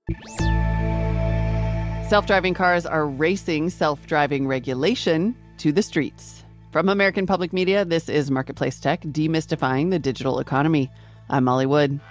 Self-driving cars are racing self-driving regulation to the streets. From American Public Media, this is Marketplace Tech, demystifying the digital economy. I'm Molly Wood.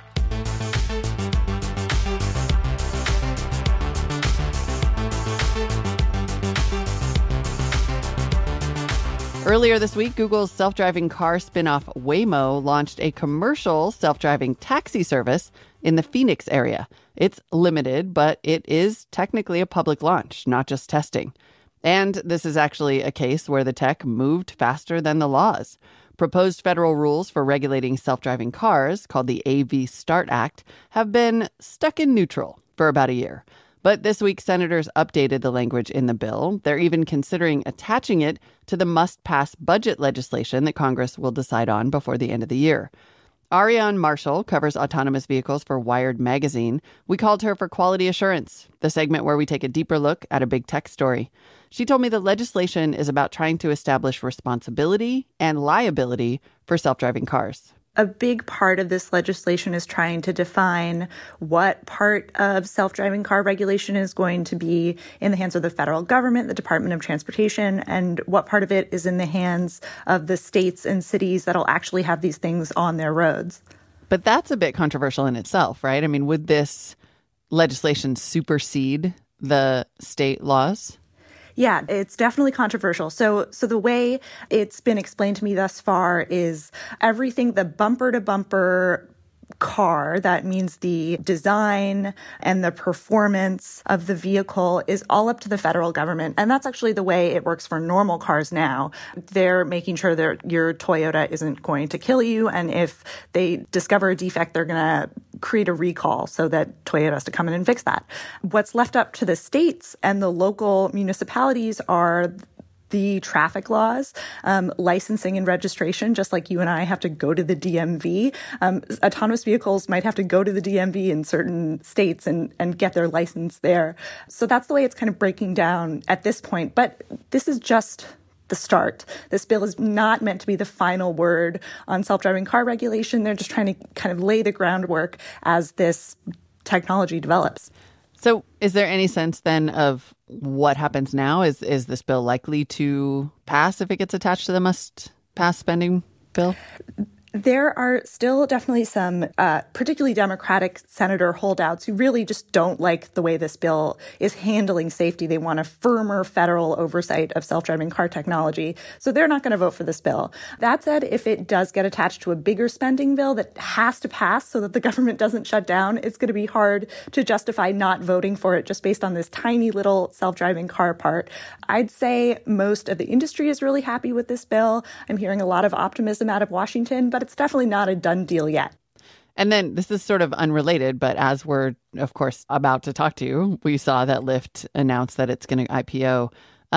Earlier this week, Google's self-driving car spinoff Waymo launched a commercial self-driving taxi service in the Phoenix area. It's limited, but it is technically a public launch, not just testing. And this is actually a case where the tech moved faster than the laws. Proposed federal rules for regulating self-driving cars, called the AV START Act, have been stuck in neutral for about a year. But this week, senators updated the language in the bill. They're even considering attaching it to the must-pass budget legislation that Congress will decide on before the end of the year. Ariane Marshall covers autonomous vehicles for Wired magazine. We called her for Quality Assurance, the segment where we take a deeper look at a big tech story. She told me the legislation is about trying to establish responsibility and liability for self-driving cars. A big part of this legislation is trying to define what part of self-driving car regulation is going to be in the hands of the federal government, the Department of Transportation, and what part of it is in the hands of the states and cities that'll actually have these things on their roads. But that's a bit controversial in itself, right? I mean, would this legislation supersede the state laws? Yeah, it's definitely controversial. So the way it's been explained to me thus far is everything, the bumper-to-bumper car, that means the design and the performance of the vehicle is all up to the federal government. And that's actually the way it works for normal cars now. They're making sure that your Toyota isn't going to kill you. And if they discover a defect, they're going to create a recall so that Toyota has to come in and fix that. What's left up to the states and the local municipalities are the traffic laws, licensing and registration, just like you and I have to go to the DMV. Autonomous vehicles might have to go to the DMV in certain states and get their license there. So that's the way it's kind of breaking down at this point. But this is just the start. This bill is not meant to be the final word on self-driving car regulation. They're just trying to kind of lay the groundwork as this technology develops. So is there any sense then of what happens now? Is this bill likely to pass if it gets attached to the must-pass spending bill? There are still definitely some particularly Democratic senator holdouts who really just don't like the way this bill is handling safety. They want a firmer federal oversight of self-driving car technology. So they're not going to vote for this bill. That said, if it does get attached to a bigger spending bill that has to pass so that the government doesn't shut down, it's going to be hard to justify not voting for it just based on this tiny little self-driving car part. I'd say most of the industry is really happy with this bill. I'm hearing a lot of optimism out of Washington, but it's definitely not a done deal yet. And then this is sort of unrelated, but as we're, of course, about to talk to you, we saw that Lyft announced that it's going to IPO.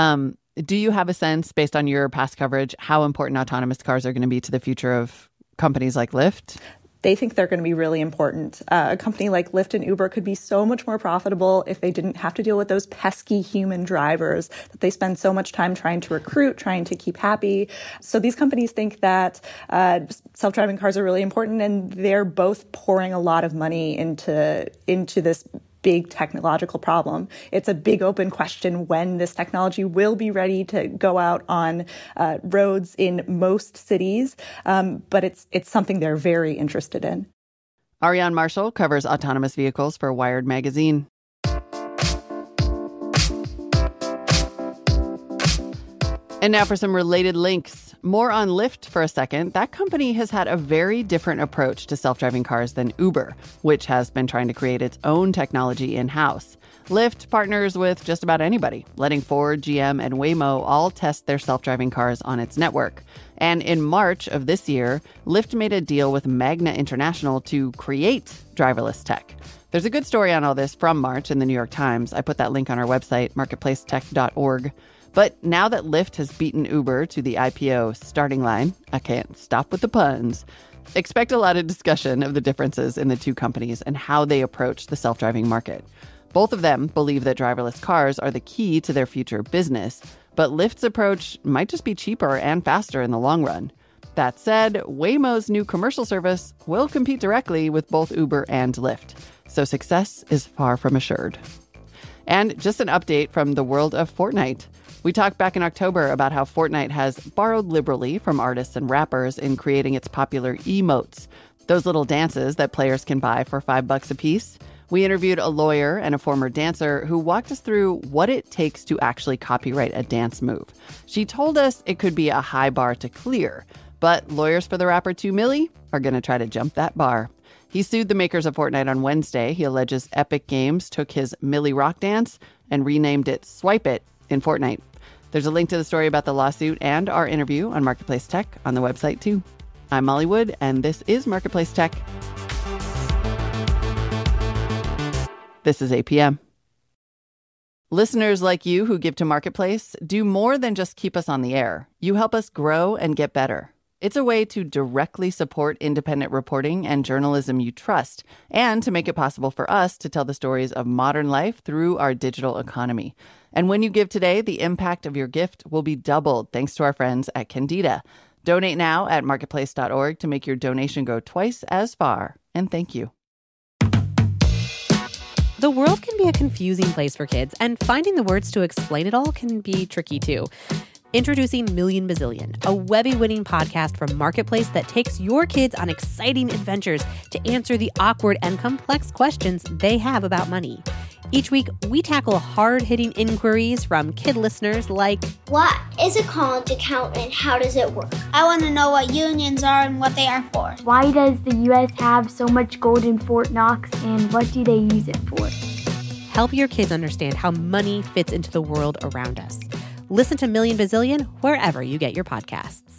Do you have a sense, based on your past coverage, how important autonomous cars are going to be to the future of companies like Lyft? They think they're going to be really important. A company like Lyft and Uber could be so much more profitable if they didn't have to deal with those pesky human drivers that they spend so much time trying to recruit, trying to keep happy. So these companies think that self-driving cars are really important, and they're both pouring a lot of money into this big technological problem. It's a big open question when this technology will be ready to go out on roads in most cities, but it's something they're very interested in. Ariane Marshall covers autonomous vehicles for Wired magazine. And now for some related links. More on Lyft for a second. That company has had a very different approach to self-driving cars than Uber, which has been trying to create its own technology in-house. Lyft partners with just about anybody, letting Ford, GM, and Waymo all test their self-driving cars on its network. And in March of this year, Lyft made a deal with Magna International to create driverless tech. There's a good story on all this from March in the New York Times. I put that link on our website, marketplacetech.org. But now that Lyft has beaten Uber to the IPO starting line, I can't stop with the puns, expect a lot of discussion of the differences in the two companies and how they approach the self-driving market. Both of them believe that driverless cars are the key to their future business, but Lyft's approach might just be cheaper and faster in the long run. That said, Waymo's new commercial service will compete directly with both Uber and Lyft. so success is far from assured. And just an update from the world of Fortnite. We talked back in October about how Fortnite has borrowed liberally from artists and rappers in creating its popular emotes, those little dances that players can buy for $5 a piece. We interviewed a lawyer and a former dancer who walked us through what it takes to actually copyright a dance move. She told us it could be a high bar to clear, but lawyers for the rapper 2 Milli are going to try to jump that bar. He sued the makers of Fortnite on Wednesday. He alleges Epic Games took his Milli Rock dance and renamed it Swipe It in Fortnite. There's a link to the story about the lawsuit and our interview on Marketplace Tech on the website, too. I'm Molly Wood, and this is Marketplace Tech. This is APM. Listeners like you who give to Marketplace do more than just keep us on the air. You help us grow and get better. It's a way to directly support independent reporting and journalism you trust, and to make it possible for us to tell the stories of modern life through our digital economy. And when you give today, the impact of your gift will be doubled thanks to our friends at Candida. Donate now at marketplace.org to make your donation go twice as far. And thank you. The world can be a confusing place for kids, and finding the words to explain it all can be tricky too. Introducing Million Bazillion, a Webby-winning podcast from Marketplace that takes your kids on exciting adventures to answer the awkward and complex questions they have about money. Each week, we tackle hard-hitting inquiries from kid listeners like, what is a college account and how does it work? I want to know what unions are and what they are for. Why does the U.S. have so much gold in Fort Knox, and what do they use it for? Help your kids understand how money fits into the world around us. Listen to Million Bazillion wherever you get your podcasts.